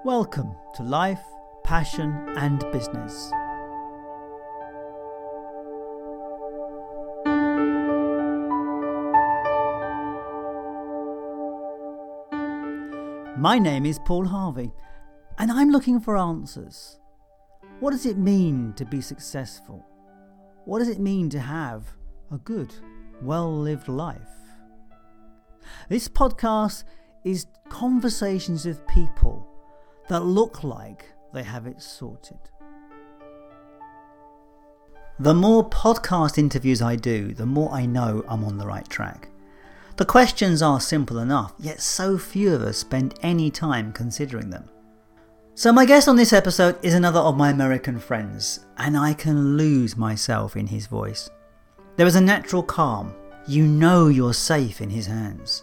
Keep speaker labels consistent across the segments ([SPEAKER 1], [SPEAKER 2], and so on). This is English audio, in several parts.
[SPEAKER 1] Welcome to Life, Passion and Business. My name is Paul Harvey, and I'm looking for answers. What does it mean to be successful? What does it mean to have a good, well-lived life? This podcast is conversations with people that look like they have it sorted. The more podcast interviews I do, the more I know I'm on the right track. The questions are simple enough, yet so few of us spend any time considering them. So my guest on this episode is another of my American friends, and I can lose myself in his voice. There is a natural calm. You know you're safe in his hands.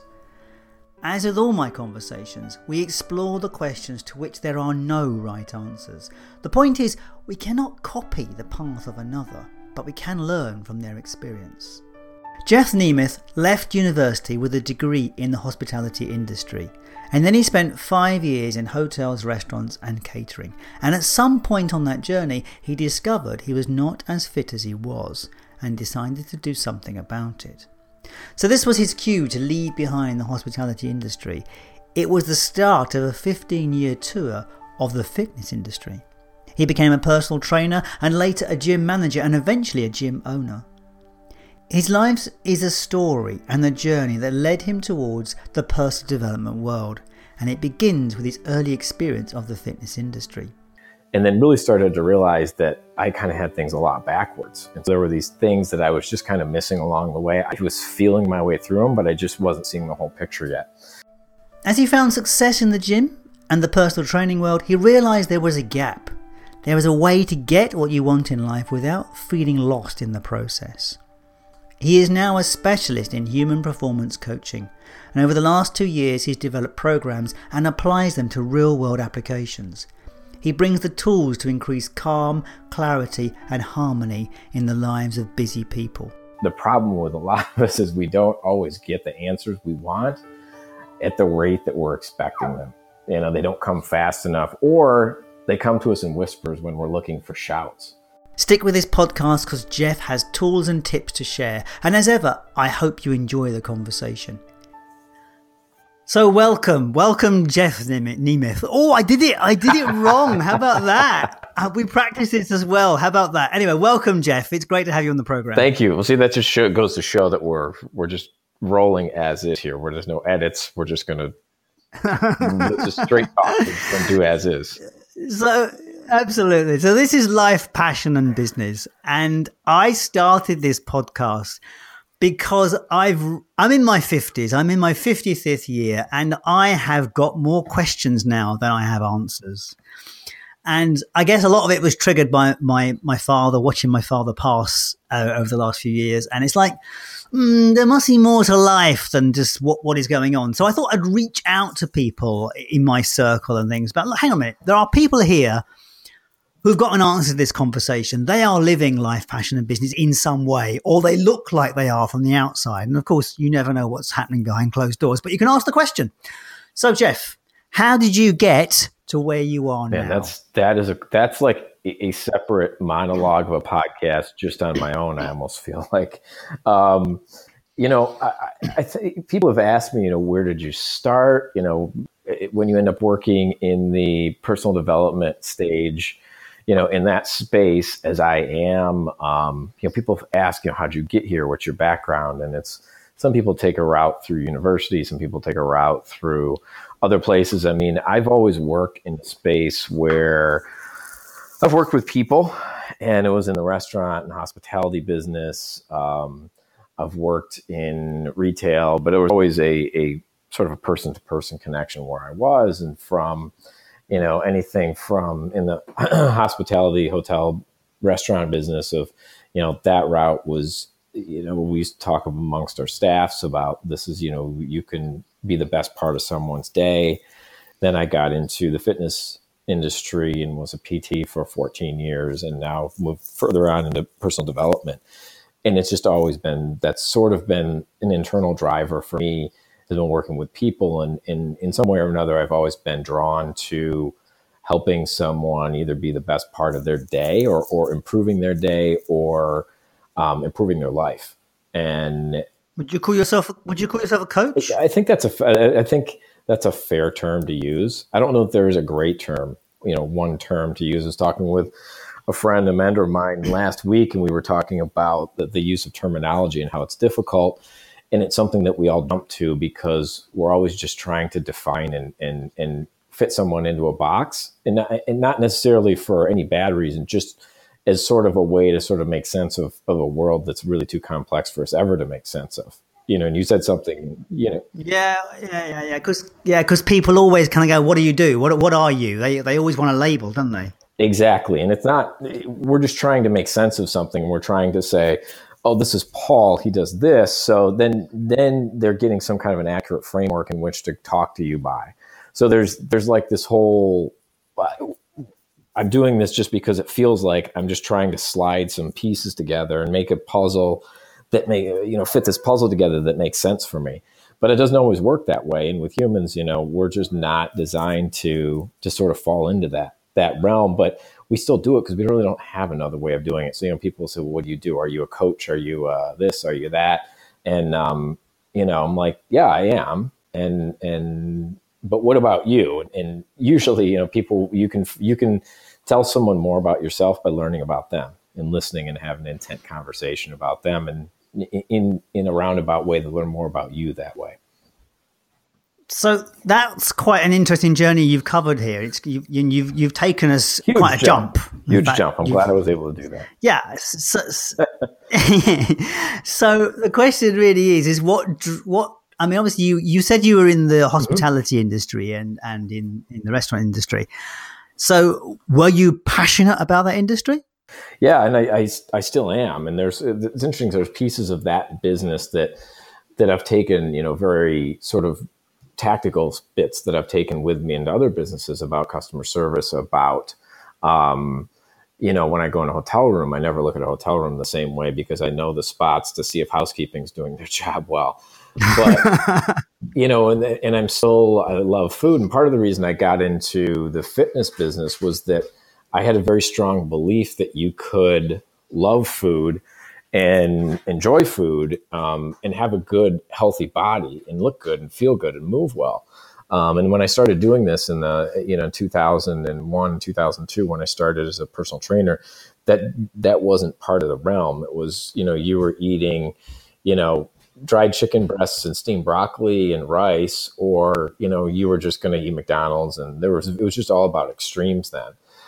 [SPEAKER 1] As with all my conversations, we explore the questions to which there are no right answers. The point is, we cannot copy the path of another, but we can learn from their experience. Jeff Nemeth left university with a degree in the hospitality industry, and then he spent 5 years in hotels, restaurants and catering. And at some point on that journey, he discovered he was not as fit as he was and decided to do something about it. So this was his cue to leave behind the hospitality industry. It was the start of a 15-year tour of the fitness industry. He became a personal trainer and later a gym manager and eventually a gym owner. His life is a story and a journey that led him towards the personal development world, and it begins with his early experience of the fitness industry.
[SPEAKER 2] And then really started to realize that I kind of had things a lot backwards. And so there were these things that I was just kind of missing along the way. I was feeling my way through them, but I just wasn't seeing the whole picture yet.
[SPEAKER 1] As he found success in the gym and the personal training world, he realized there was a gap. There was a way to get what you want in life without feeling lost in the process. He is now a specialist in human performance coaching, and over the last 2 years he's developed programs and applies them to real-world applications. He brings the tools to increase calm, clarity and harmony in the lives of busy people.
[SPEAKER 2] The problem with a lot of us is we don't always get the answers we want at the rate that we're expecting them. They don't come fast enough, or they come to us in whispers when we're looking for shouts.
[SPEAKER 1] Stick with this podcast because Jeff has tools and tips to share. And as ever, I hope you enjoy the conversation. So welcome Jeff Nemeth. Oh, I did it wrong. How about that? We practiced this as well. How about that? Anyway, welcome Jeff. It's great to have you on the program.
[SPEAKER 2] Thank you. Well, see, that just goes to show that we're just rolling as is here, where there's no edits. We're just going to just straight talk and do as is.
[SPEAKER 1] So absolutely. So this is Life, Passion and Business. And I started this podcast because I'm in my 50s. I'm in my 55th year, and I have got more questions now than I have answers. And I guess a lot of it was triggered by my father, watching my father pass over the last few years. And it's like, there must be more to life than just what is going on. So I thought I'd reach out to people in my circle and things. But hang on a minute. There are people here who've got an answer to this conversation. They are living life, passion and business in some way, or they look like they are from the outside. And of course, you never know what's happening behind closed doors, but you can ask the question. So Jeff, how did you get to where you are now?
[SPEAKER 2] Man, that's like a separate monologue of a podcast just on my own. I almost feel like, I think people have asked me, where did you start? When you end up working in the personal development stage, in that space as I am, people ask, how'd you get here? What's your background? And some people take a route through university. Some people take a route through other places. I mean, I've always worked in a space where I've worked with people, and it was in the restaurant and hospitality business. I've worked in retail, but it was always a sort of a person-to-person connection where I was, and from anything from in the hospitality, hotel, restaurant business of, that route was, we used to talk amongst our staffs about this is, you can be the best part of someone's day. Then I got into the fitness industry and was a PT for 14 years and now moved further on into personal development. And it's just always been, that's sort of been an internal driver for me, has been working with people. And in some way or another, I've always been drawn to helping someone either be the best part of their day or improving their day or improving their life. And
[SPEAKER 1] would you call yourself a coach?
[SPEAKER 2] I think that's a fair term to use. I don't know if there is a great term, one term to use. I was talking with a friend, a mentor of mine last week, and we were talking about the use of terminology and how it's difficult. And it's something that we all jump to because we're always just trying to define and fit someone into a box, and not necessarily for any bad reason, just as sort of a way to sort of make sense of a world that's really too complex for us ever to make sense of. And you said something,
[SPEAKER 1] Yeah. Because people always kind of go, "What do you do? What are you?" They always want a label, don't they?
[SPEAKER 2] Exactly. And it's not, we're just trying to make sense of something. We're trying to say, oh, this is Paul, he does this. So then they're getting some kind of an accurate framework in which to talk to you by. So there's like this whole, I'm doing this just because it feels like I'm just trying to slide some pieces together and make a puzzle that may, fit this puzzle together that makes sense for me. But it doesn't always work that way. And with humans, we're just not designed to sort of fall into that realm, but we still do it because we really don't have another way of doing it. So, people say, well, what do you do? Are you a coach? Are you this? Are you that? And, I'm like, yeah, I am. But what about you? And usually, people, you can tell someone more about yourself by learning about them and listening and having an intent conversation about them, and in a roundabout way to learn more about you that way.
[SPEAKER 1] So that's quite an interesting journey you've covered here. You've taken us
[SPEAKER 2] Huge
[SPEAKER 1] quite a jump.
[SPEAKER 2] Huge jump. I'm glad I was able to do that.
[SPEAKER 1] Yeah. So the question really is what? I mean, obviously, you said you were in the hospitality industry and in the restaurant industry. So were you passionate about that industry?
[SPEAKER 2] Yeah, and I still am. And it's interesting. There's pieces of that business that I've taken, very sort of tactical bits that I've taken with me into other businesses about customer service, about, when I go in a hotel room, I never look at a hotel room the same way because I know the spots to see if housekeeping's doing their job well. But, and I love food. And part of the reason I got into the fitness business was that I had a very strong belief that you could love food and enjoy food, and have a good, healthy body and look good and feel good and move well. And when I started doing this in 2001, 2002, when I started as a personal trainer, that wasn't part of the realm. It was, you were eating, dried chicken breasts and steamed broccoli and rice, or, you were just going to eat McDonald's, and it was just all about extremes then.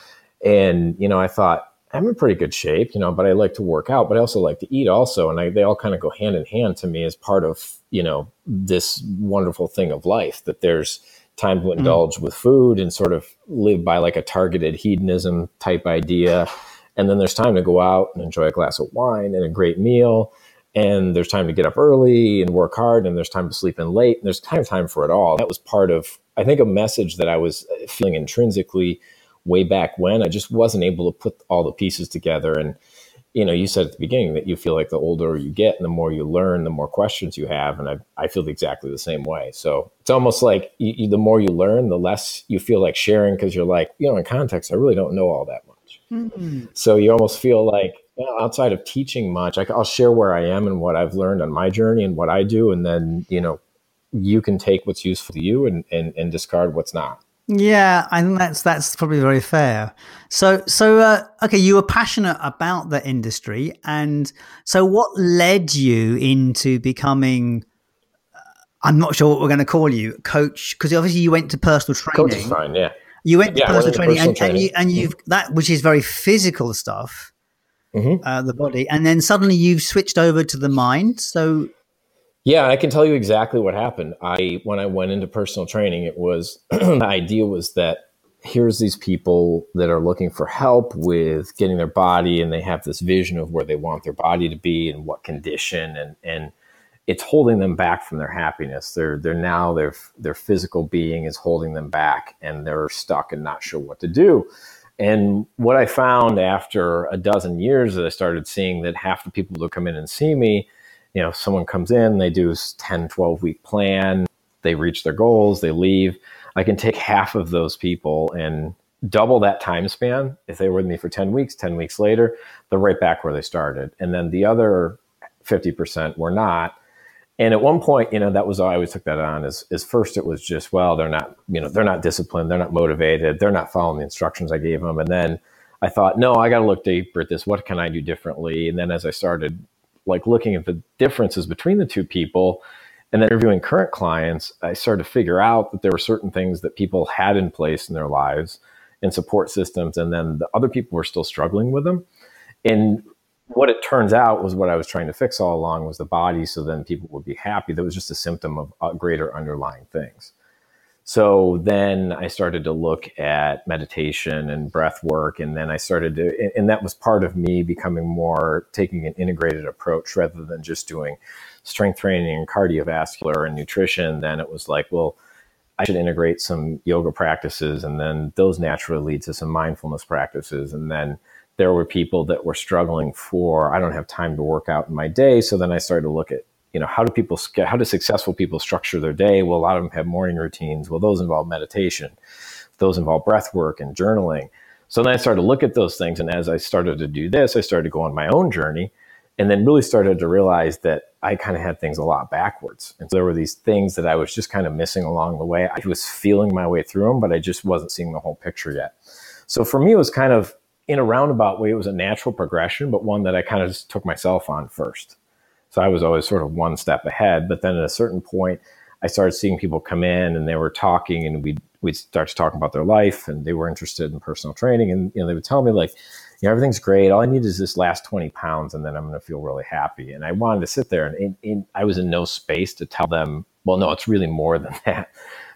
[SPEAKER 2] And, I thought, I'm in pretty good shape, but I like to work out, but I also like to eat also. And they all kind of go hand in hand to me as part of, this wonderful thing of life, that there's time to indulge with food and sort of live by like a targeted hedonism type idea. And then there's time to go out and enjoy a glass of wine and a great meal. And there's time to get up early and work hard. And there's time to sleep in late. And there's time for it all. That was part of, I think, a message that I was feeling intrinsically way back when. I just wasn't able to put all the pieces together. And, you said at the beginning that you feel like the older you get and the more you learn, the more questions you have. And I feel exactly the same way. So it's almost like the more you learn, the less you feel like sharing, because you're like, in context, I really don't know all that much. Mm-hmm. So you almost feel like, outside of teaching much, I'll share where I am and what I've learned on my journey and what I do. And then, you can take what's useful to you and discard what's not.
[SPEAKER 1] Yeah, I think that's probably very fair. So okay, you were passionate about the industry, and so what led you into becoming? I'm not sure what we're going to call you, coach, because obviously you went to personal training.
[SPEAKER 2] Coach is fine, yeah.
[SPEAKER 1] You went to personal training, and you've that, which is very physical stuff, the body, and then suddenly you've switched over to the mind. So.
[SPEAKER 2] Yeah, I can tell you exactly what happened. When I went into personal training, it was the idea was that here's these people that are looking for help with getting their body, and they have this vision of where they want their body to be and what condition, and it's holding them back from their happiness. Their physical being is holding them back, and they're stuck and not sure what to do. And what I found after a dozen years that I started seeing that half the people that come in and see me, someone comes in, they do a 10, 12-week plan, they reach their goals, they leave. I can take half of those people and double that time span. If they were with me for 10 weeks, 10 weeks later, they're right back where they started. And then the other 50% were not. And at one point, that was, I always took that on is first it was just, well, they're not, they're not disciplined. They're not motivated. They're not following the instructions I gave them. And then I thought, no, I got to look deeper at this. What can I do differently? And then as I started looking at the differences between the two people and then interviewing current clients, I started to figure out that there were certain things that people had in place in their lives and support systems. And then the other people were still struggling with them. And what it turns out was what I was trying to fix all along was the body. So then people would be happy. That was just a symptom of greater underlying things. So then I started to look at meditation and breath work. And then I started to, and that was part of me becoming more taking an integrated approach rather than just doing strength training and cardiovascular and nutrition. Then it was like, well, I should integrate some yoga practices. And then those naturally lead to some mindfulness practices. And then there were people that were struggling I don't have time to work out in my day. So then I started to look at, how do successful people structure their day? Well, a lot of them have morning routines. Well, those involve meditation. Those involve breath work and journaling. So then I started to look at those things. And as I started to do this, I started to go on my own journey and then really started to realize that I kind of had things a lot backwards. And so there were these things that I was just kind of missing along the way. I was feeling my way through them, but I just wasn't seeing the whole picture yet. So for me, it was kind of in a roundabout way, it was a natural progression, but one that I kind of just took myself on first. So I was always sort of one step ahead. But then at a certain point, I started seeing people come in and they were talking and we'd start to talk about their life and they were interested in personal training. And, they would tell me everything's great. All I need is this last 20 pounds and then I'm going to feel really happy. And I wanted to sit there and I was in no space to tell them, well, no, it's really more than that,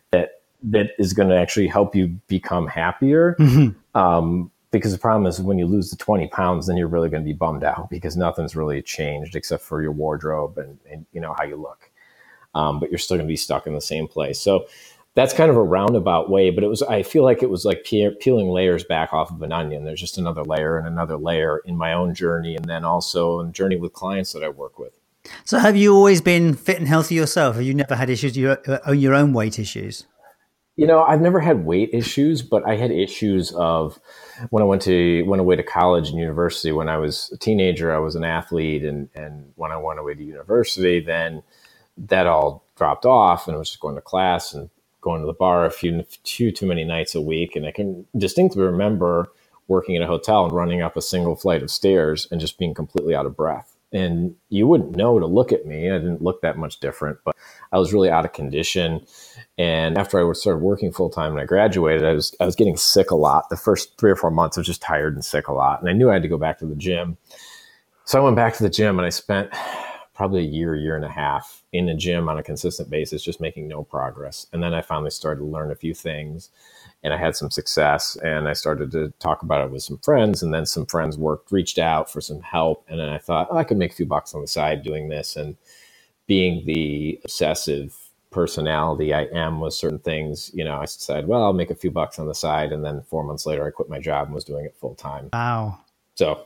[SPEAKER 2] that is going to actually help you become happier. Mm-hmm. Because the problem is when you lose the 20 pounds, then you're really going to be bummed out because nothing's really changed except for your wardrobe and how you look. But you're still going to be stuck in the same place. So that's kind of a roundabout way, but I feel like it was like peeling layers back off of an onion. There's just another layer and another layer in my own journey. And then also in journey with clients that I work with.
[SPEAKER 1] So have you always been fit and healthy yourself? Have you never had issues, your own weight issues?
[SPEAKER 2] I've never had weight issues, but I had issues of when I went away to college and university. When I was a teenager, I was an athlete. And when I went away to university, then that all dropped off and I was just going to class and going to the bar a few too many nights a week. And I can distinctly remember working in a hotel and running up a single flight of stairs and just being completely out of breath. And you wouldn't know to look at me. I didn't look that much different, but I was really out of condition. And after I started working full time and I graduated, I was getting sick a lot. The first 3 or 4 months, I was just tired and sick a lot. And I knew I had to go back to the gym. So I went back to the gym and I spent probably a year and a half in the gym on a consistent basis, just making no progress. And then I finally started to learn a few things and I had some success and I started to talk about it with some friends, and then some friends reached out for some help. And then I thought, I could make a few bucks on the side doing this. And being the obsessive personality I am with certain things, I decided, well, I'll make a few bucks on the side. And then 4 months later, I quit my job and was doing it full time.
[SPEAKER 1] Wow.
[SPEAKER 2] So,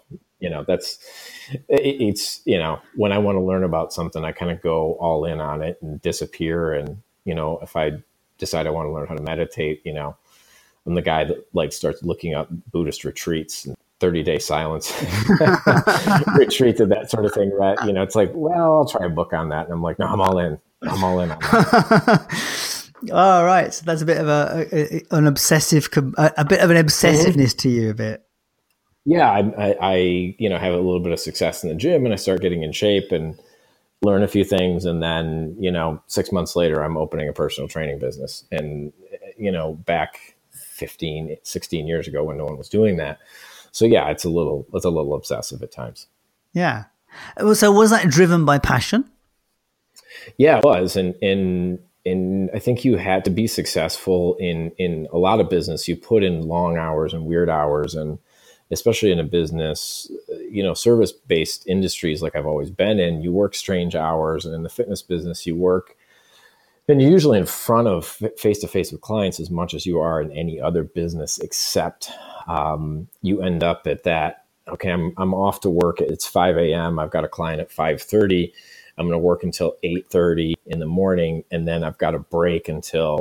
[SPEAKER 2] it's when I want to learn about something, I kind of go all in on it and disappear. And, if I decide I want to learn how to meditate, I'm the guy that starts looking up Buddhist retreats and 30-day silence retreats and that sort of thing. Right? It's like, well, I'll try a book on that. And I'm like, no, I'm all in. I'm all in on that.
[SPEAKER 1] All right. So that's a bit of an obsessiveness to you a bit.
[SPEAKER 2] Yeah. I have a little bit of success in the gym and I start getting in shape and learn a few things. And then, 6 months later, I'm opening a personal training business. And, back 15, 16 years ago when no one was doing that. So yeah, it's a little obsessive at times.
[SPEAKER 1] Yeah. So was that driven by passion?
[SPEAKER 2] Yeah, it was. And I think you had to be successful in a lot of business. You put in long hours and weird hours, and especially in a business, service-based industries like I've always been in, you work strange hours. And in the fitness business, you work, and you're usually in front of face-to-face with clients as much as you are in any other business, except you end up at that, okay, I'm off to work. It's 5 a.m. I've got a client at 5:30. I'm going to work until 8:30 in the morning, and then I've got a break until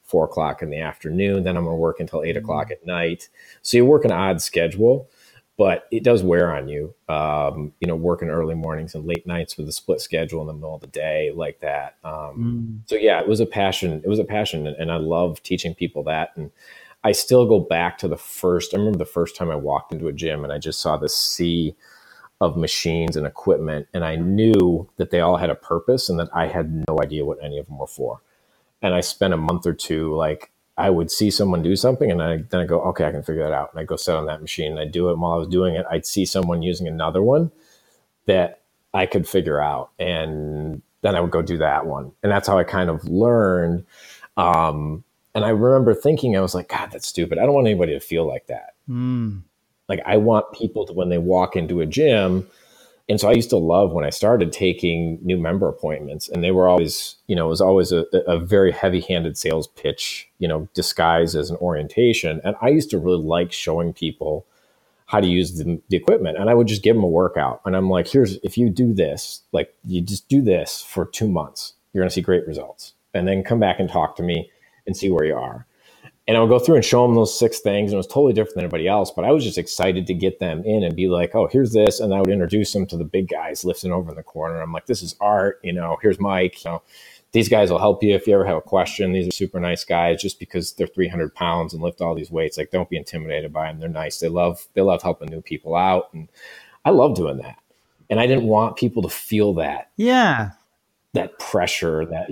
[SPEAKER 2] 4 o'clock in the afternoon. Then I'm going to work until 8 o'clock at night. So you work an odd schedule, but it does wear on you, working early mornings and late nights with a split schedule in the middle of the day like that. So yeah, it was a passion. It was a passion. And I love teaching people that. And I still go back to I remember the first time I walked into a gym and I just saw this sea of machines and equipment. And I knew that they all had a purpose and that I had no idea what any of them were for. And I spent a month or two, like I would see someone do something and then I go, okay, I can figure that out. And I go sit on that machine and I do it. And while I was doing it, I'd see someone using another one that I could figure out. And then I would go do that one. And that's how I kind of learned. And I remember thinking, I was like, God, that's stupid. I don't want anybody to feel like that. Like I want people to, when they walk into a gym. And so I used to love when I started taking new member appointments, and they were always, it was always a very heavy-handed sales pitch, disguised as an orientation. And I used to really like showing people how to use the equipment. And I would just give them a workout. And I'm like, if you do this, like you just do this for 2 months, you're going to see great results. And then come back and talk to me and see where you are. And I would go through and show them those 6 things. And it was totally different than everybody else. But I was just excited to get them in and be like, oh, here's this. And I would introduce them to the big guys lifting over in the corner. I'm like, this is Art. Here's Mike. These guys will help you if you ever have a question. These are super nice guys just because they're 300 pounds and lift all these weights. Like, don't be intimidated by them. They're nice. They love helping new people out. And I love doing that. And I didn't want people to feel that.
[SPEAKER 1] Yeah.
[SPEAKER 2] That pressure that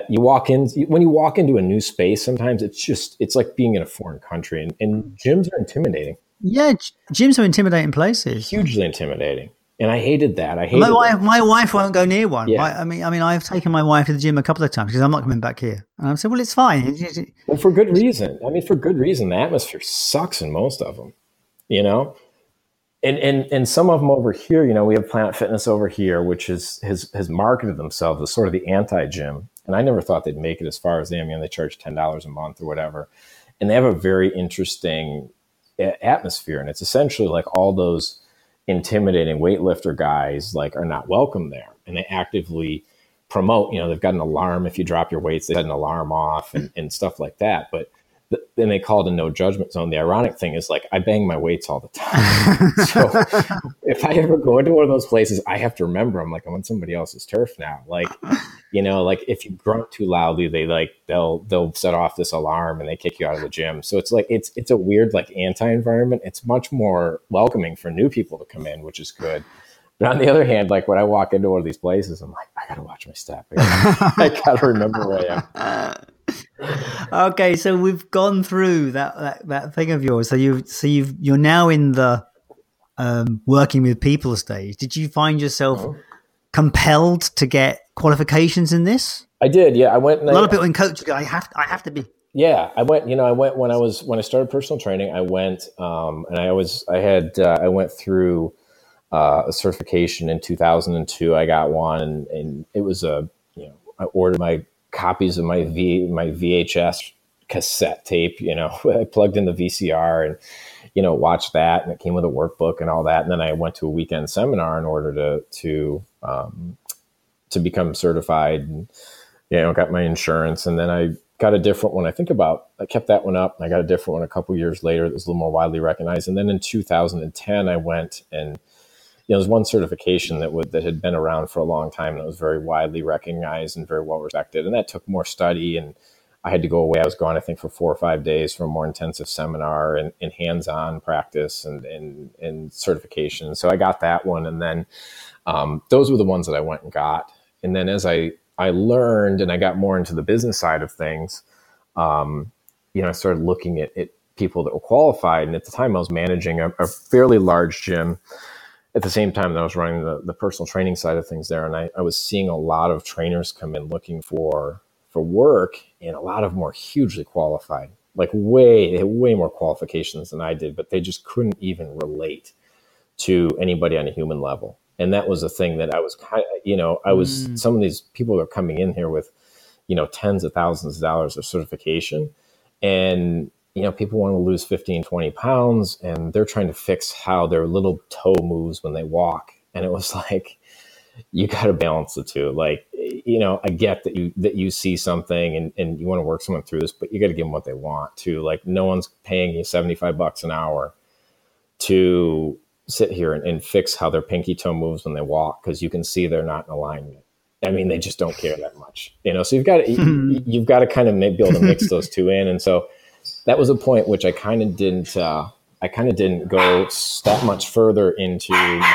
[SPEAKER 2] when you walk into a new space, sometimes it's like being in a foreign country, and gyms are intimidating.
[SPEAKER 1] Yeah. Gyms are intimidating places.
[SPEAKER 2] Hugely intimidating. And I hated that.
[SPEAKER 1] My wife won't go near one.
[SPEAKER 2] Yeah.
[SPEAKER 1] I mean, I've taken my wife to the gym a couple of times because I'm not coming back here. And I've said, well, it's fine.
[SPEAKER 2] Well, for good reason. I mean, for good reason. The atmosphere sucks in most of them, And some of them over here, we have Planet Fitness over here, which has marketed themselves as sort of the anti-gym. And I never thought they'd make it as far as they. I mean, they charge $10 a month or whatever. And they have a very interesting atmosphere. And it's essentially like all those intimidating weightlifter guys like are not welcome there. And they actively promote, they've got an alarm. If you drop your weights, they set an alarm off and stuff like that. But then they call it a no judgment zone. The ironic thing is, like, I bang my weights all the time. So if I ever go into one of those places, I have to remember I'm on somebody else's turf now. Like, like if you grunt too loudly, they'll set off this alarm and they kick you out of the gym. So it's like, it's a weird, like, anti-environment. It's much more welcoming for new people to come in, which is good. But on the other hand, like when I walk into one of these places, I'm like, I got to watch my step. I got to remember where I am.
[SPEAKER 1] Okay, so we've gone through that thing of yours. So you're now in the working with people stage. Did you find yourself compelled to get qualifications in this?
[SPEAKER 2] I did. Yeah, I went.
[SPEAKER 1] A lot of people in coaching, I have to be.
[SPEAKER 2] Yeah, I went. I went when I started personal training. I went, and I went through a certification in 2002. I got one, and it was I ordered my copies of my VHS cassette tape, I plugged in the VCR and, watched that, and it came with a workbook and all that. And then I went to a weekend seminar in order to become certified and, got my insurance. And then I got a different one. I kept that one up, and I got a different one a couple years later that was a little more widely recognized. And then in 2010, I went and, there's one certification that had been around for a long time, and it was very widely recognized and very well respected. And that took more study, and I had to go away. I was gone, I think, for 4 or 5 days for a more intensive seminar and hands-on practice and certification. So I got that one. And then those were the ones that I went and got. And then as I learned and I got more into the business side of things, I started looking at people that were qualified. And at the time I was managing a fairly large gym at the same time that I was running the personal training side of things there. And I was seeing a lot of trainers come in looking for work, and a lot of them were hugely qualified, like way more qualifications than I did, but they just couldn't even relate to anybody on a human level. And that was the thing that I was some of these people are coming in here with, tens of thousands of dollars of certification, and people want to lose 15, 20 pounds, and they're trying to fix how their little toe moves when they walk. And it was like, you got to balance the two. Like, I get that you see something and you want to work someone through this, but you got to give them what they want too. Like, no one's paying you $75 an hour to sit here and fix how their pinky toe moves when they walk, because you can see they're not in alignment. I mean, they just don't care that much, so you've got to kind of be able to mix those two in. And so that was a point which I kind of didn't go that much further into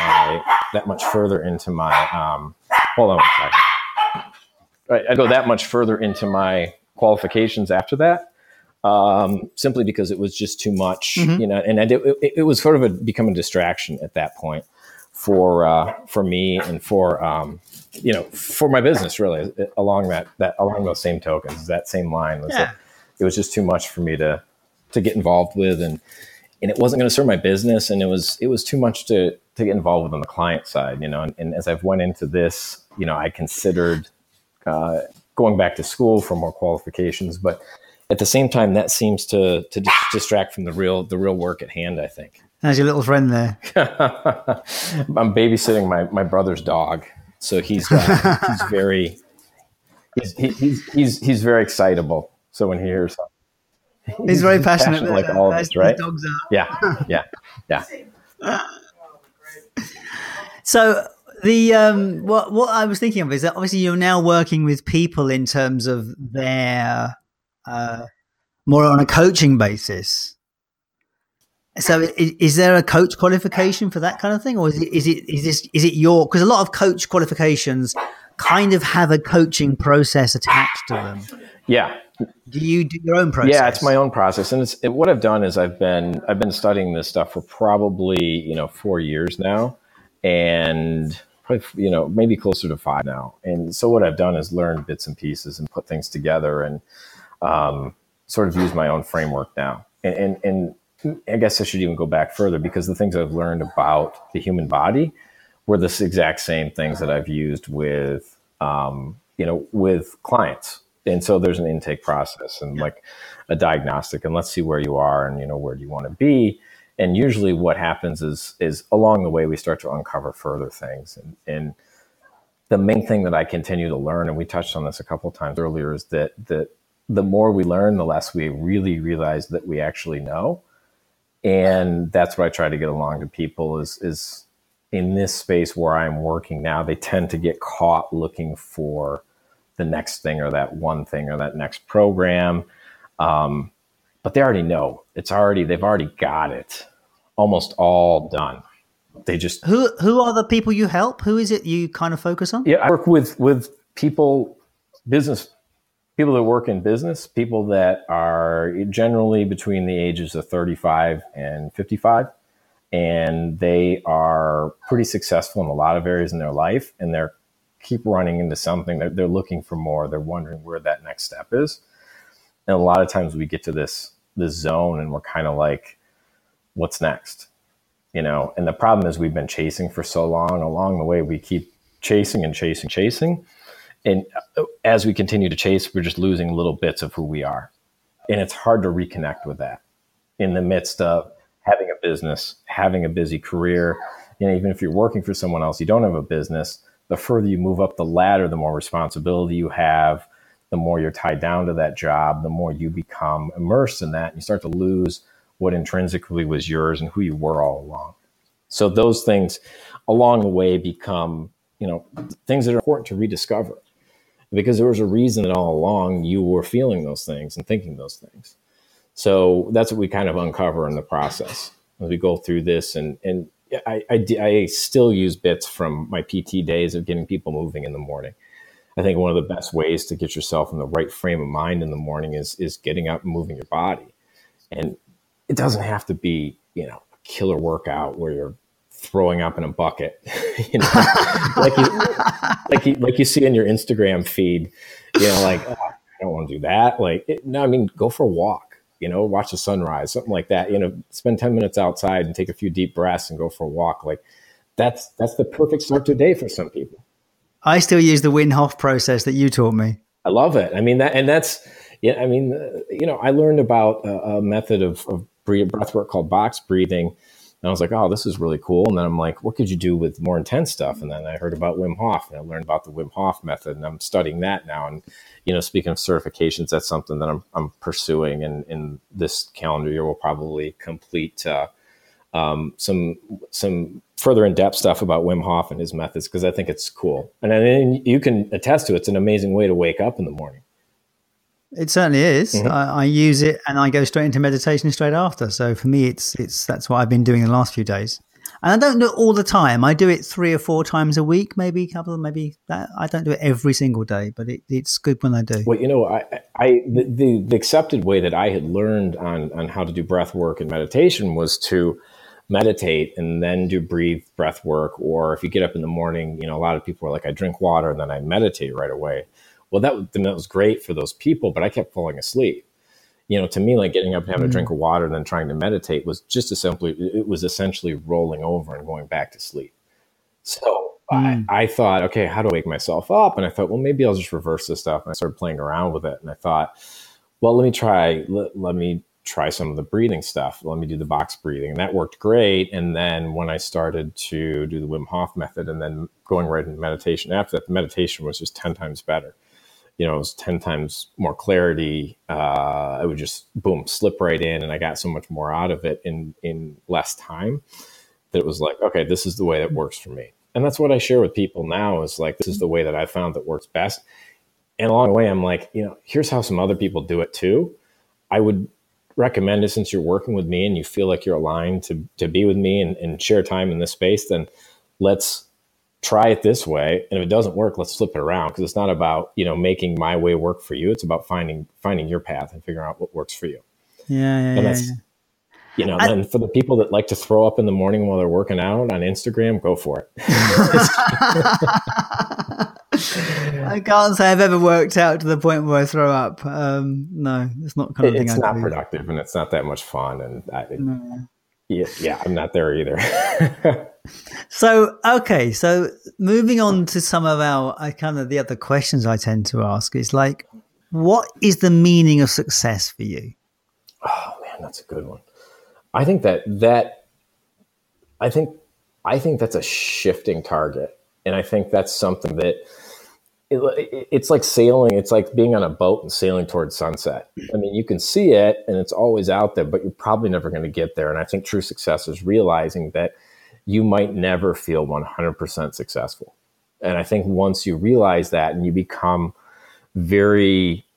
[SPEAKER 2] my hold on one second. I go that much further into my qualifications after that, simply because it was just too much, and it was sort of become a distraction at that point for me and for my business, really, along those same tokens, that same line was that it was just too much for me to get involved with, and it wasn't going to serve my business, and it was too much to get involved with on the client side, and as I've went into this, I considered going back to school for more qualifications, but at the same time, that seems to distract from the real work at hand, I think.
[SPEAKER 1] How's your little friend there?
[SPEAKER 2] I'm babysitting my brother's dog, so he's very very excitable. So when he hears something,
[SPEAKER 1] he's very passionate
[SPEAKER 2] like all of us, right?
[SPEAKER 1] Dogs are.
[SPEAKER 2] Yeah.
[SPEAKER 1] So the what I was thinking of is that obviously you're now working with people in terms of their more on a coaching basis. So is there a coach qualification for that kind of thing, or is it your, because a lot of coach qualifications kind of have a coaching process attached to them.
[SPEAKER 2] Yeah.
[SPEAKER 1] Do you do your own process?
[SPEAKER 2] Yeah, it's my own process, and what I've done is I've been studying this stuff for probably 4 years now, and probably maybe closer to 5 now. And so what I've done is learn bits and pieces and put things together, and sort of use my own framework now. And I guess I should even go back further, because the things I've learned about the human body were the exact same things that I've used with with clients. And so there's an intake process and like a diagnostic, and let's see where you are and, where do you want to be? And usually what happens is along the way, we start to uncover further things. And the main thing that I continue to learn, and we touched on this a couple of times earlier, is that the more we learn, the less we really realize that we actually know. And that's what I try to get along to people is in this space where I'm working now, they tend to get caught looking for the next thing or that one thing or that next program. But they already know they've already got it almost all done. They just,
[SPEAKER 1] who are the people you help? Who is it you kind of focus on?
[SPEAKER 2] Yeah, I work with people that work in business, people that are generally between the ages of 35 and 55. And they are pretty successful in a lot of areas in their life, and they're keep running into something. They're looking for more. They're wondering where that next step is. And a lot of times we get to this zone and we're kind of like, what's next? And the problem is we've been chasing for so long. Along the way, we keep chasing and chasing, chasing. And as we continue to chase, we're just losing little bits of who we are. And it's hard to reconnect with that in the midst of having a business, having a busy career. Even if you're working for someone else, you don't have a business. The further you move up the ladder, the more responsibility you have, the more you're tied down to that job, the more you become immersed in that. And you start to lose what intrinsically was yours and who you were all along. So those things along the way become, things that are important to rediscover, because there was a reason that all along you were feeling those things and thinking those things. So that's what we kind of uncover in the process as we go through this. And I still use bits from my PT days of getting people moving in the morning. I think one of the best ways to get yourself in the right frame of mind in the morning is getting up and moving your body. And it doesn't have to be, a killer workout where you're throwing up in a bucket, like you see in your Instagram feed, I don't want to do that. Go for a walk. Watch the sunrise, something like that. Spend 10 minutes outside and take a few deep breaths and go for a walk. That's the perfect start to a day for some people.
[SPEAKER 1] I still use the Wim Hof process that you taught me.
[SPEAKER 2] I love it. I learned about a method of breath work called box breathing I was like, oh, this is really cool. And then I'm like, what could you do with more intense stuff? And then I heard about Wim Hof, and I learned about the Wim Hof method, and I'm studying that now. And, speaking of certifications, that's something that I'm pursuing. And in this calendar year, we'll probably complete some further in-depth stuff about Wim Hof and his methods, because I think it's cool. And then you can attest to it. It's an amazing way to wake up in the morning.
[SPEAKER 1] It certainly is.
[SPEAKER 2] Mm-hmm.
[SPEAKER 1] I use it and I go straight into meditation straight after. So for me, it's that's what I've been doing the last few days. And I don't do it all the time. I do it 3 or 4 times a week, maybe a couple, maybe that. I don't do it every single day, but it's good when I do.
[SPEAKER 2] Well, the accepted way that I had learned on how to do breath work and meditation was to meditate and then do breath work. Or if you get up in the morning, a lot of people are like, I drink water and then I meditate right away. Well, that was great for those people, but I kept falling asleep. To me, like getting up and having a drink of water and then trying to meditate was essentially rolling over and going back to sleep. So I thought, okay, how do I wake myself up? And I thought, well, maybe I'll just reverse this stuff. And I started playing around with it. And I thought, well, let me try some of the breathing stuff. Let me do the box breathing. And that worked great. And then when I started to do the Wim Hof method and then going right into meditation after that, the meditation was just 10 times better. It was 10 times more clarity. I would just, boom, slip right in. And I got so much more out of it in less time that it was like, okay, this is the way that works for me. And that's what I share with people now is like, this is the way that I found that works best. And along the way, I'm like, here's how some other people do it too. I would recommend it, since you're working with me and you feel like you're aligned to be with me and share time in this space, then let's try it this way. And if it doesn't work, let's flip it around, because it's not about, making my way work for you. It's about finding your path and figuring out what works for you. And for the people that like to throw up in the morning while they're working out on Instagram, go for it.
[SPEAKER 1] I can't say I've ever worked out to the point where I throw up. No, it's not kind of thing.
[SPEAKER 2] It's not productive, and it's not that much fun. And I'm not there either.
[SPEAKER 1] So moving on to some of our kind of the other questions I tend to ask is like, what is the meaning of success for you?
[SPEAKER 2] Oh man, that's a good one. I think I think that's a shifting target, and I think that's something that it's like sailing. It's like being on a boat and sailing towards sunset. I mean, you can see it and it's always out there, but you're probably never going to get there. And I think true success is realizing that you might never feel 100% successful. And I think once you realize that and you become very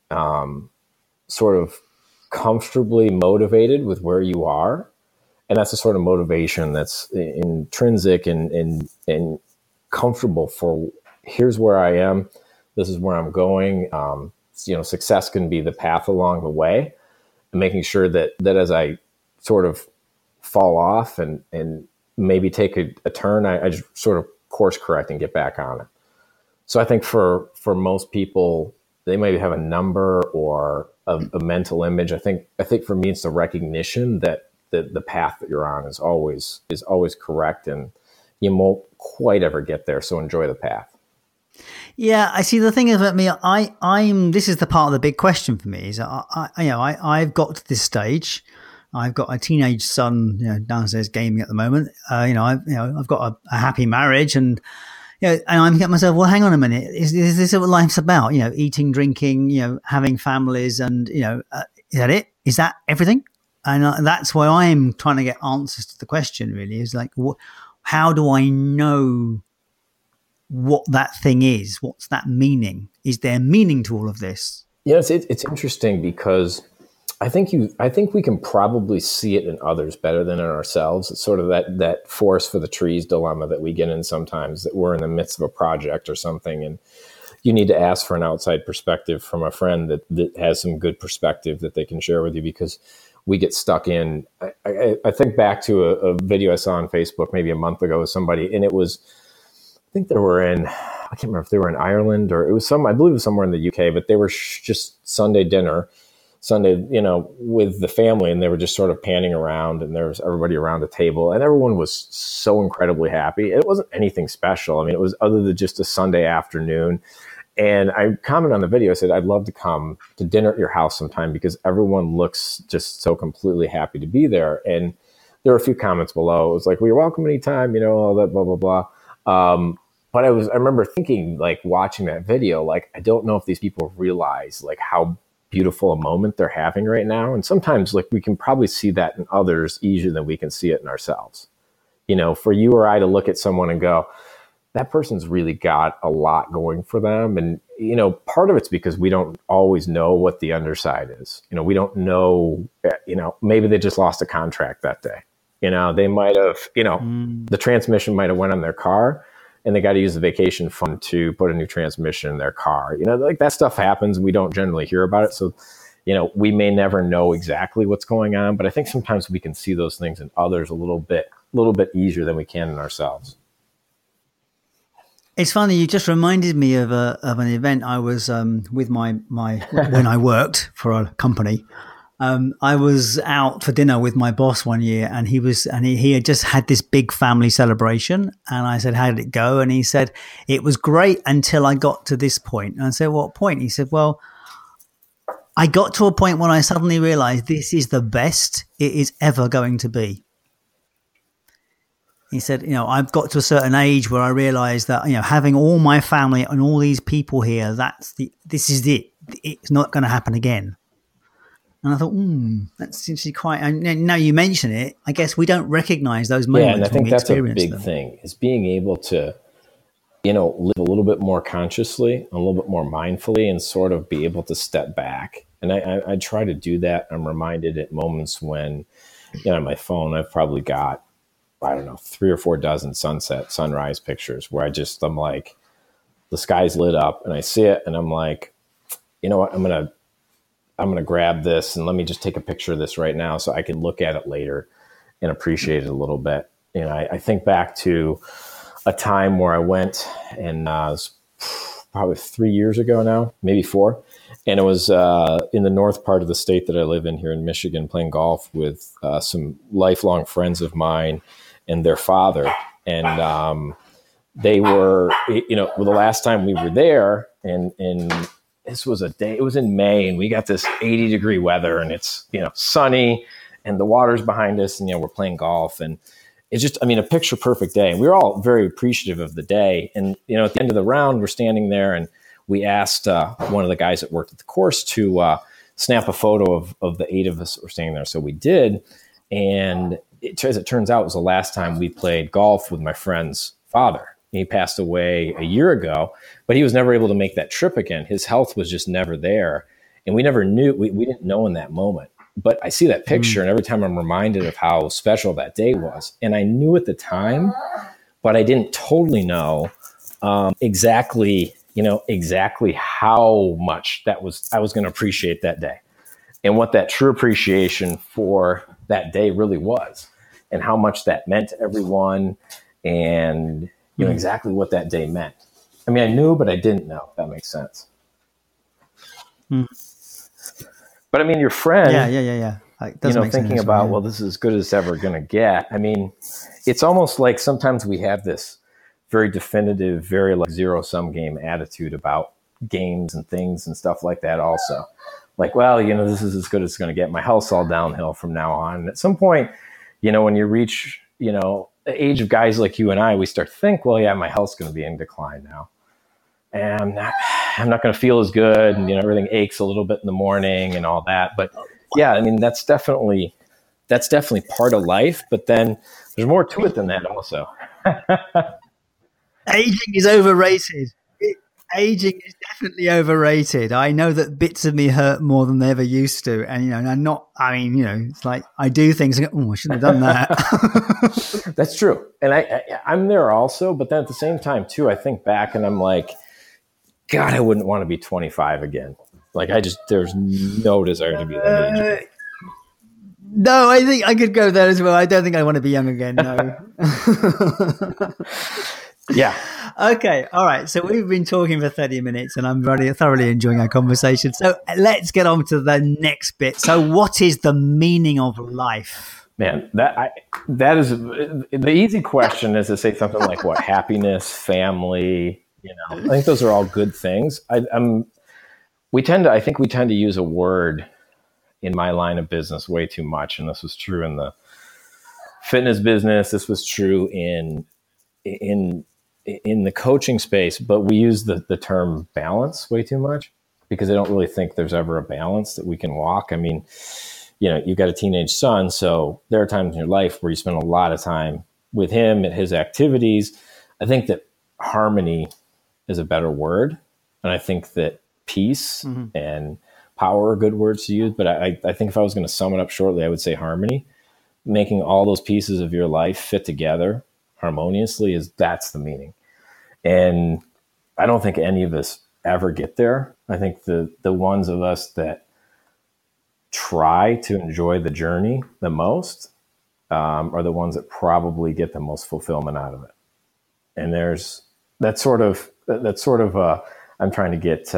[SPEAKER 2] sort of comfortably motivated with where you are, and that's the sort of motivation that's intrinsic and comfortable for, here's where I am, this is where I'm going. Success can be the path along the way, and making sure that as I sort of fall off and maybe take a turn, I just sort of course correct and get back on it. So I think for most people, they maybe have a number or a mental image. I think for me, it's the recognition that the path that you're on is always correct, and you won't quite ever get there. So enjoy the path.
[SPEAKER 1] Yeah, I see. The thing is about me, I'm. This is the part of the big question for me. Is I've got to this stage. I've got a teenage son, downstairs gaming at the moment. I've got a happy marriage, and and I'm thinking to myself, well, hang on a minute, is this what life's about? Eating, drinking, having families, and is that it? Is that everything? And that's why I'm trying to get answers to the question. Really, is like, how do I know what that thing is? What's that meaning? Is there meaning to all of this?
[SPEAKER 2] It's interesting because I think we can probably see it in others better than in ourselves. It's sort of that forest for the trees dilemma that we get in sometimes, that we're in the midst of a project or something, and you need to ask for an outside perspective from a friend that has some good perspective that they can share with you, because we get stuck in. I think back to a video I saw on Facebook maybe a month ago with somebody, and it was, I think they were I can't remember if they were in Ireland or it was I believe it was somewhere in the UK, but they were just Sunday, with the family, and they were just sort of panning around, and there was everybody around the table, and everyone was so incredibly happy. It wasn't anything special. I mean, it was other than just a Sunday afternoon. And I commented on the video, I said, I'd love to come to dinner at your house sometime, because everyone looks just so completely happy to be there. And there were a few comments below. It was like, "Well, you're welcome anytime," all that, blah, blah, blah. But I remember thinking, like, watching that video, like, I don't know if these people realize, like, how beautiful a moment they're having right now. And sometimes, like, we can probably see that in others easier than we can see it in ourselves. For you or I to look at someone and go, that person's really got a lot going for them. And, part of it's because we don't always know what the underside is. We don't know, maybe they just lost a contract that day. They might have, the transmission might have went on their car, and they got to use the vacation fund to put a new transmission in their car. Like, that stuff happens. We don't generally hear about it. So, we may never know exactly what's going on, but I think sometimes we can see those things in others a little bit easier than we can in ourselves.
[SPEAKER 1] It's funny. You just reminded me of an event I was with my when I worked for a company. I was out for dinner with my boss one year, and he had just had this big family celebration. And I said, "How did it go?" And he said, "It was great until I got to this point." And I said, "What point?" He said, "Well, I got to a point when I suddenly realized this is the best it is ever going to be." He said, "I've got to a certain age where I realized that, having all my family and all these people here, this is it. It's not going to happen again." And I thought, that's actually quite. And now you mention it, I guess we don't recognize those moments.
[SPEAKER 2] Yeah, and I think that's a big
[SPEAKER 1] them.
[SPEAKER 2] thing, is being able to, live a little bit more consciously, a little bit more mindfully, and sort of be able to step back. And I try to do that. I'm reminded at moments when, on my phone, I've probably got, I don't know, 3 or 4 dozen sunrise pictures where I'm like, the sky's lit up and I see it and I'm like, you know what, I'm going to grab this and let me just take a picture of this right now so I can look at it later and appreciate it a little bit. I think back to a time where I went, and it was probably 3 years ago now, maybe 4. And it was in the north part of the state that I live in here in Michigan, playing golf with some lifelong friends of mine and their father. And they were, the last time we were there, and this was a day, it was in May, and we got this 80-degree weather, and it's, sunny, and the water's behind us, and, we're playing golf, and it's just, a picture perfect day. And we were all very appreciative of the day. And, at the end of the round, we're standing there, and we asked one of the guys that worked at the course to snap a photo of the 8 of us that were standing there. So we did. And as it turns out, it was the last time we played golf with my friend's father. He passed away a year ago, but he was never able to make that trip again. His health was just never there. And we never knew, we didn't know in that moment. But I see that picture, and every time I'm reminded of how special that day was. And I knew at the time, but I didn't totally know exactly how much I was going to appreciate that day, and what that true appreciation for that day really was, and how much that meant to everyone, and exactly what that day meant. I knew, but I didn't know, if that makes sense. But your friend,
[SPEAKER 1] yeah.
[SPEAKER 2] Thinking about, well, this is as good as it's ever going to get. It's almost like sometimes we have this very definitive, very like zero-sum game attitude about games and things and stuff like that also. Like, well, this is as good as it's going to get. My health's all downhill from now on. And at some point, when you reach, the age of guys like you and I, we start to think, well, yeah, my health's going to be in decline now. And I'm not going to feel as good. And, everything aches a little bit in the morning and all that. But yeah, that's definitely part of life. But then there's more to it than that also.
[SPEAKER 1] Aging is overrated. Aging is definitely overrated. I know that bits of me hurt more than they ever used to. And, I'm not, it's like I do things and go, I shouldn't have done that.
[SPEAKER 2] That's true. And I'm there also. But then at the same time, too, I think back and I'm like, God, I wouldn't want to be 25 again. Like, there's no desire to be that age.
[SPEAKER 1] No, I think I could go there as well. I don't think I want to be young again. No.
[SPEAKER 2] Yeah.
[SPEAKER 1] Okay. All right. So we've been talking for 30 minutes and I'm really thoroughly enjoying our conversation. So let's get on to the next bit. So what is the meaning of life?
[SPEAKER 2] Man, that is the easy question is to say something like what? Happiness, family, I think those are all good things. I think we tend to use a word in my line of business way too much. And this was true in the fitness business. This was true in the coaching space, but we use the term balance way too much because I don't really think there's ever a balance that we can walk. I mean, you've got a teenage son, so there are times in your life where you spend a lot of time with him and his activities. I think that harmony is a better word. And I think that peace and power are good words to use. But I think if I was going to sum it up shortly, I would say harmony. Making all those pieces of your life fit together harmoniously that's the meaning. And I don't think any of us ever get there. I think the ones of us that try to enjoy the journey the most are the ones that probably get the most fulfillment out of it. And there's that's sort of I'm trying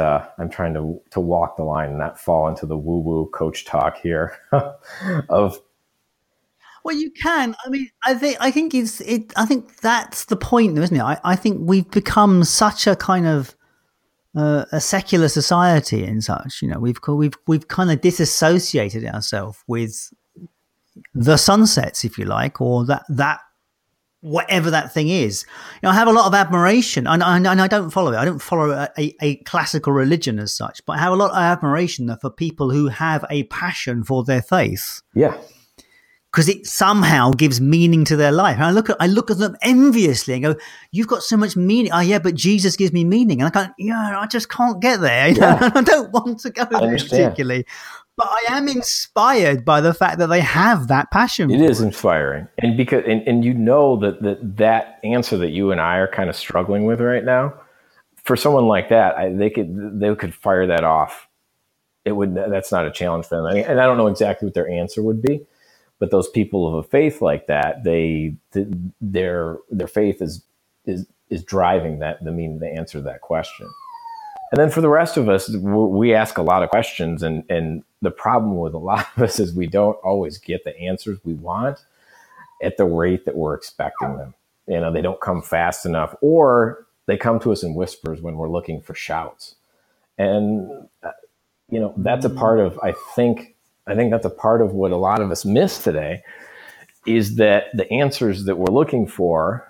[SPEAKER 2] to walk the line and not fall into the woo-woo coach talk here of.
[SPEAKER 1] Well, you can. I mean, I think that's the point, though, isn't it? I think we've become such a kind of a secular society and such. We've kind of disassociated ourselves with the sunsets, if you like, or that whatever that thing is. I have a lot of admiration, and I don't follow it. I don't follow a classical religion as such, but I have a lot of admiration for people who have a passion for their faith.
[SPEAKER 2] Yeah.
[SPEAKER 1] Because it somehow gives meaning to their life. And I look at them enviously and go, "You've got so much meaning." Oh, yeah, but Jesus gives me meaning, and I go, "Yeah, I just can't get there." I don't want to go there particularly, but I am inspired by the fact that they have that passion.
[SPEAKER 2] It is inspiring, and because and that answer that you and I are kind of struggling with right now, for someone like that, they could fire that off. That's not a challenge for them, and I don't know exactly what their answer would be. But those people of a faith like that, their faith is driving the answer to that question. And then for the rest of us, we ask a lot of questions, and the problem with a lot of us is we don't always get the answers we want at the rate that we're expecting them. They don't come fast enough, or they come to us in whispers when we're looking for shouts. And that's a part of I think that's a part of what a lot of us miss today, is that the answers that we're looking for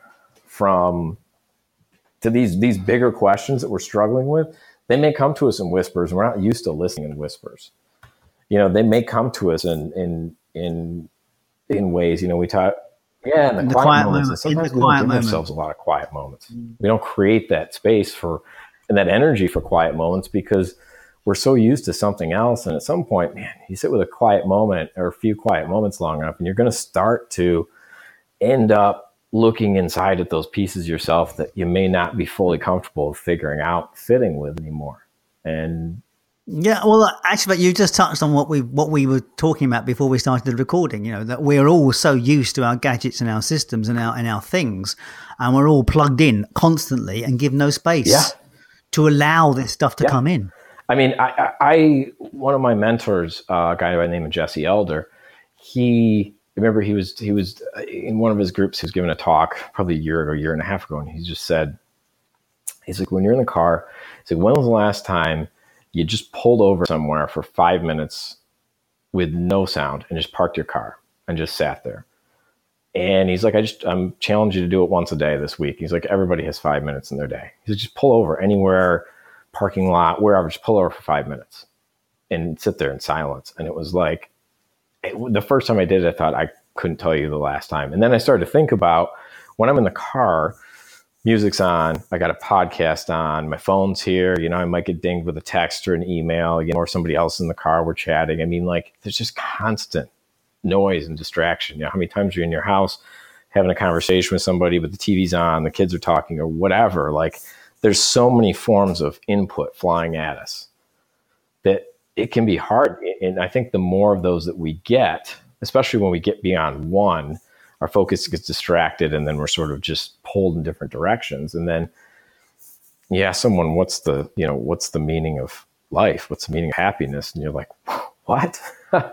[SPEAKER 2] to these bigger questions that we're struggling with, they may come to us in whispers, and we're not used to listening in whispers. They may come to us in ways, we talk, in the quiet moments. Sometimes we don't give ourselves a lot of quiet moments. We don't create that space and that energy for quiet moments because we're so used to something else. And at some point, man, you sit with a quiet moment or a few quiet moments long enough, and you're going to start to end up looking inside at those pieces yourself that you may not be fully comfortable figuring out fitting with anymore. And
[SPEAKER 1] yeah, well, actually, but you just touched on what we were talking about before we started the recording. That we're all so used to our gadgets and our systems and our things, and we're all plugged in constantly and give no space to allow this stuff to come in.
[SPEAKER 2] I mean, I one of my mentors, a guy by the name of Jesse Elder, he was in one of his groups. He was giving a talk probably a year and a half ago, and he just said, he's like, when you're in the car, he's like, when was the last time you just pulled over somewhere for 5 minutes with no sound and just parked your car and just sat there? And he's like, I'm challenging you to do it once a day this week. He's like, everybody has 5 minutes in their day. He's like, just pull over anywhere, parking lot, wherever, just pull over for 5 minutes and sit there in silence. And it was like, the first time I did it, I thought I couldn't tell you the last time. And then I started to think about when I'm in the car, music's on, I got a podcast on, my phone's here, I might get dinged with a text or an email, or somebody else in the car, we're chatting. I mean, like, there's just constant noise and distraction. How many times you're in your house having a conversation with somebody, but the TV's on, the kids are talking or whatever, like, there's so many forms of input flying at us that it can be hard. And I think the more of those that we get, especially when we get beyond one, our focus gets distracted and then we're sort of just pulled in different directions. And then, someone, what's the meaning of life? What's the meaning of happiness? And you're like, what?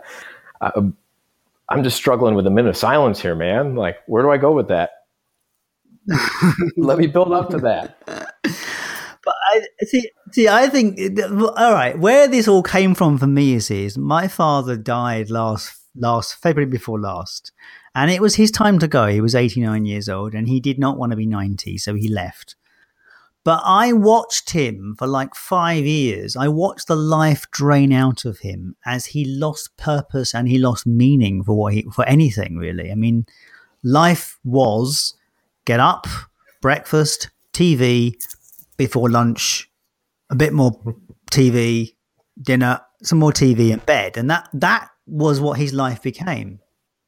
[SPEAKER 2] I'm just struggling with a minute of silence here, man. Like, where do I go with that? Let me build up to that.
[SPEAKER 1] But I see, See, I think, all right, where this all came from for me is my father died last February before last, and it was his time to go. He was 89 years old, and he did not want to be 90, so he left. But I watched him for like 5 years. I watched the life drain out of him as he lost purpose and he lost meaning for anything really. I mean, life was get up, breakfast, TV, before lunch, a bit more TV, dinner, some more TV and bed. And that was what his life became.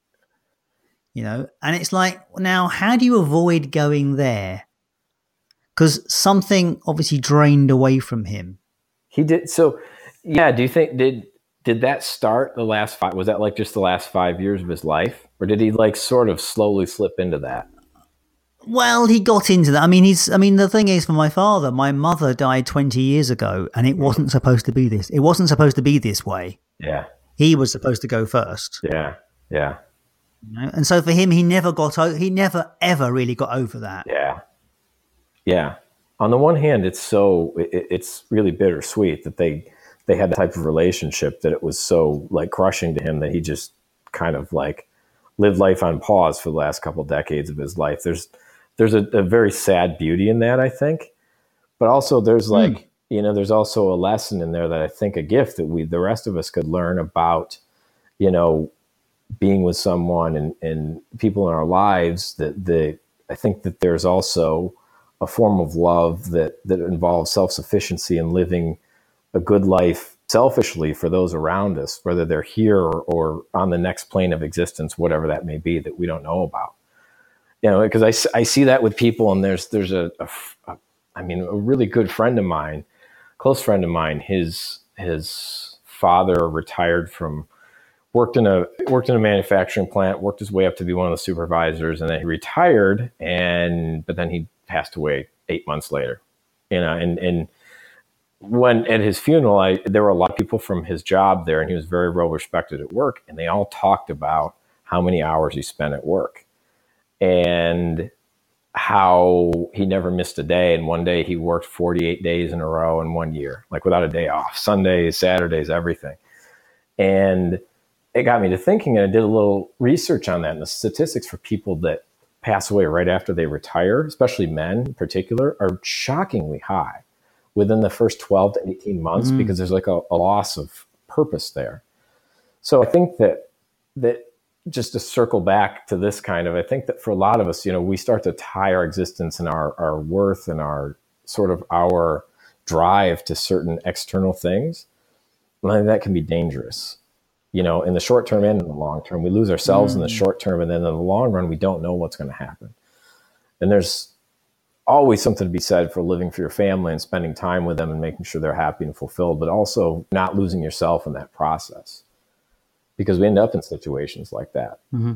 [SPEAKER 1] And it's like, now, how do you avoid going there? Because something obviously drained away from him.
[SPEAKER 2] He did. So, yeah. Do you think did that start the last five? Was that like just the last 5 years of his life, or did he like sort of slowly slip into that?
[SPEAKER 1] Well, he got into that. I mean, the thing is, for my father, my mother died 20 years ago, and it wasn't supposed to be this. It wasn't supposed to be this way.
[SPEAKER 2] Yeah.
[SPEAKER 1] He was supposed to go first.
[SPEAKER 2] Yeah. Yeah.
[SPEAKER 1] And so for him, he never ever really got over that.
[SPEAKER 2] Yeah. Yeah. On the one hand, it's really bittersweet that they had the type of relationship that it was so like crushing to him that he just kind of like lived life on pause for the last couple of decades of his life. There's a very sad beauty in that, I think, but also there's like, there's also a lesson in there that I think a gift that the rest of us could learn about, being with someone and people in our lives I think that there's also a form of love that involves self-sufficiency and living a good life selfishly for those around us, whether they're here or on the next plane of existence, whatever that may be that we don't know about. Because I see that with people, and there's a really good friend of mine, close friend of mine, his father retired from, worked in a manufacturing plant, worked his way up to be one of the supervisors, and then he retired, but then he passed away 8 months later, and when at his funeral, there were a lot of people from his job there, and he was very well respected at work, and they all talked about how many hours he spent at work and how he never missed a day. And one day he worked 48 days in a row in 1 year, like without a day off, Sundays, Saturdays, everything. And it got me to thinking, and I did a little research on that. And the statistics for people that pass away right after they retire, especially men in particular, are shockingly high within the first 12 to 18 months, because there's like a loss of purpose there. So I think that just to circle back to this I think that for a lot of us, we start to tie our existence and our worth and our sort of our drive to certain external things. And I think that can be dangerous, in the short term and in the long term. We lose ourselves in the short term, and then in the long run, we don't know what's going to happen. And there's always something to be said for living for your family and spending time with them and making sure they're happy and fulfilled, but also not losing yourself in that process, because we end up in situations like that. Mm-hmm.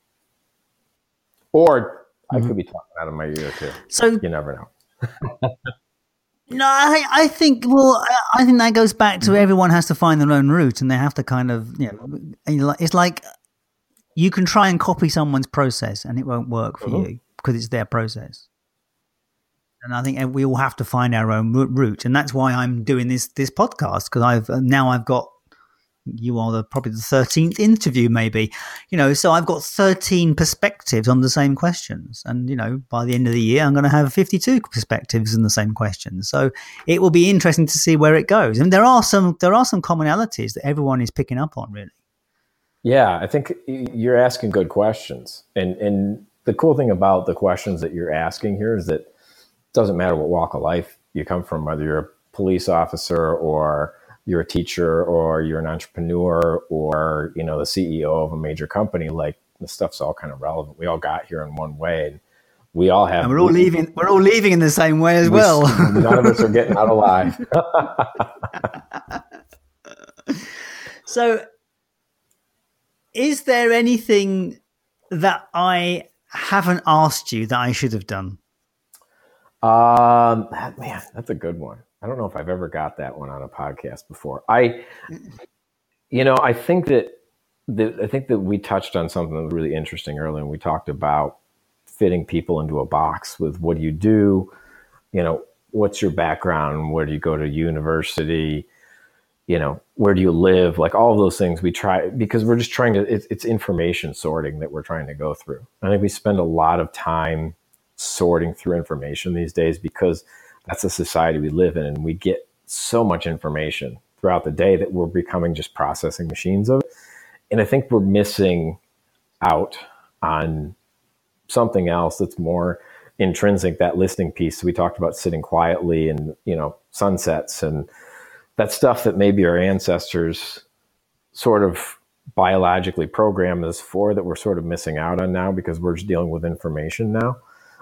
[SPEAKER 2] Or I could be talking out of my ear too. So you never know.
[SPEAKER 1] No, I think that goes back to everyone has to find their own route, and they have to kind of, it's like you can try and copy someone's process and it won't work for you because it's their process. And I think we all have to find our own route, and that's why I'm doing this podcast, because I've got, you are probably the 13th interview, maybe, so I've got 13 perspectives on the same questions, and by the end of the year I'm going to have 52 perspectives on the same questions. So it will be interesting to see where it goes. And there are some commonalities that everyone is picking up on, really.
[SPEAKER 2] Yeah, I think you're asking good questions, and the cool thing about the questions that you're asking here is that it doesn't matter what walk of life you come from, whether you're a police officer or you're a teacher or you're an entrepreneur or, the CEO of a major company. Like, the stuff's all kind of relevant. We all got here in one way. And we all have.
[SPEAKER 1] And we're all leaving in the same way as well.
[SPEAKER 2] None of us are getting out alive.
[SPEAKER 1] So, is there anything that I haven't asked you that I should have done?
[SPEAKER 2] Man, that's a good one. I don't know if I've ever got that one on a podcast before. I think that we touched on something really interesting earlier, and we talked about fitting people into a box with what do you do? what's your background? Where do you go to university? Where do you live? Like all of those things we try, because we're just trying to, it's information sorting that we're trying to go through. I think we spend a lot of time sorting through information these days because that's the society we live in. And we get so much information throughout the day that we're becoming just processing machines of it. And I think we're missing out on something else that's more intrinsic, that listening piece. So we talked about sitting quietly and, sunsets and that stuff that maybe our ancestors sort of biologically programmed us for, that we're sort of missing out on now because we're just dealing with information now.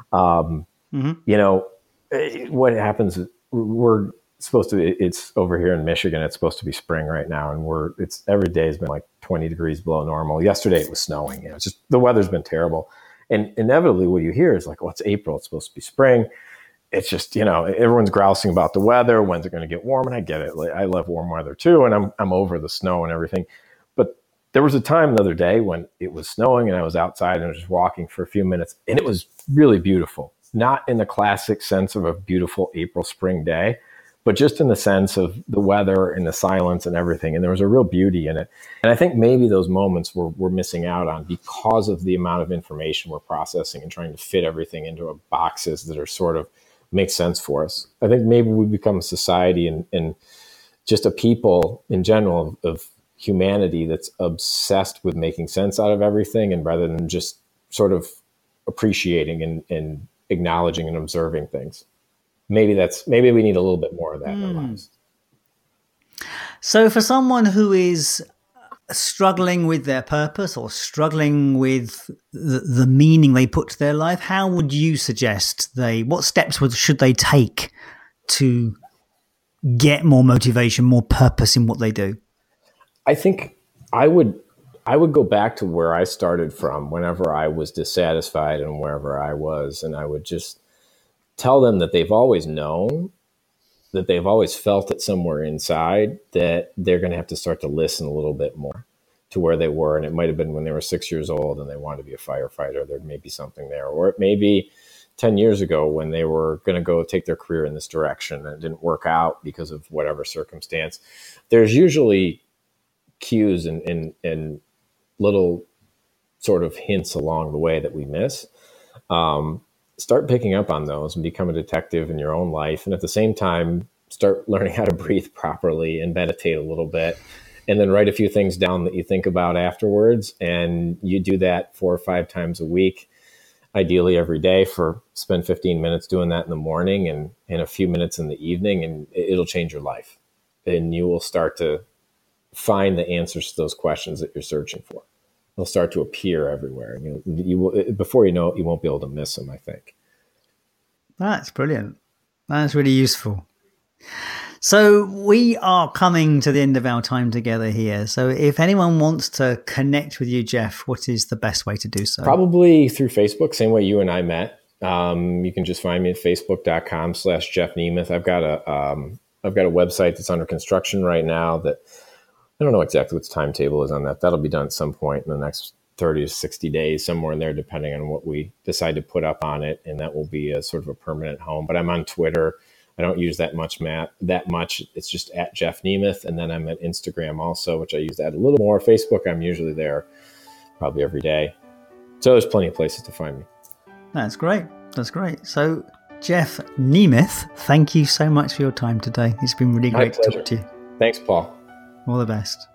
[SPEAKER 2] What happens is we're supposed to, it's over here in Michigan, it's supposed to be spring right now. And it's every day has been like 20 degrees below normal. Yesterday it was snowing. It's just, the weather's been terrible. And inevitably what you hear is like, well, it's April, it's supposed to be spring. It's just, everyone's grousing about the weather. When's it going to get warm? And I get it. Like, I love warm weather too. And I'm over the snow and everything. But there was a time the other day when it was snowing and I was outside and I was just walking for a few minutes and it was really beautiful. Not in the classic sense of a beautiful April spring day, but just in the sense of the weather and the silence and everything. And there was a real beauty in it. And I think maybe those moments we're missing out on because of the amount of information we're processing and trying to fit everything into boxes that are sort of make sense for us. I think maybe we become a society and just a people in general of humanity that's obsessed with making sense out of everything, and rather than just sort of appreciating and acknowledging and observing things. Maybe we need a little bit more of that in our lives.
[SPEAKER 1] So for someone who is struggling with their purpose or struggling with the meaning they put to their life, how would you suggest what steps should they take to get more motivation, more purpose in what they do?
[SPEAKER 2] I think I would go back to where I started from whenever I was dissatisfied and wherever I was. And I would just tell them that they've always known, that they've always felt it somewhere inside, that they're going to have to start to listen a little bit more to where they were. And it might have been when they were 6 years old and they wanted to be a firefighter. There may be something there. Or it may be 10 years ago when they were going to go take their career in this direction and it didn't work out because of whatever circumstance. There's usually cues and little sort of hints along the way that we miss. Start picking up on those and become a detective in your own life. And at the same time, start learning how to breathe properly and meditate a little bit. And then write a few things down that you think about afterwards. And you do that 4 or 5 times a week, ideally every day, spend 15 minutes doing that in the morning and a few minutes in the evening, and it'll change your life. And you will start to find the answers to those questions that you're searching for. They'll start to appear everywhere. You will, before you know it, you won't be able to miss them, I think.
[SPEAKER 1] That's brilliant. That's really useful. So we are coming to the end of our time together here. So if anyone wants to connect with you, Jeff, what is the best way to do so?
[SPEAKER 2] Probably through Facebook, same way you and I met. You can just find me at facebook.com/Jeff Nemeth. I've got a website that's under construction right now that I don't know exactly what the timetable is on that. That'll be done at some point in the next 30 to 60 days, somewhere in there, depending on what we decide to put up on it. And that will be a sort of a permanent home. But I'm on Twitter. I don't use that much. It's just at Jeff Nemeth. And then I'm at Instagram also, which I use that a little more. Facebook, I'm usually there probably every day. So there's plenty of places to find me.
[SPEAKER 1] That's great. That's great. So Jeff Nemeth, thank you so much for your time today. It's been really great to talk to you.
[SPEAKER 2] Thanks, Paul.
[SPEAKER 1] All the best.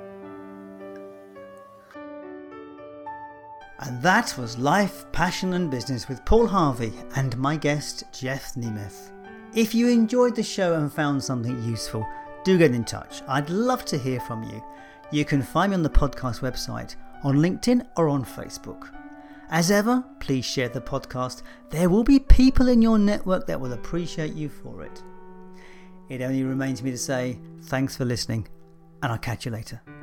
[SPEAKER 1] And that was Life, Passion and Business with Paul Harvey and my guest, Jeff Nemeth. If you enjoyed the show and found something useful, do get in touch. I'd love to hear from you. You can find me on the podcast website, on LinkedIn or on Facebook. As ever, please share the podcast. There will be people in your network that will appreciate you for it. It only remains me to say thanks for listening, and I'll catch you later.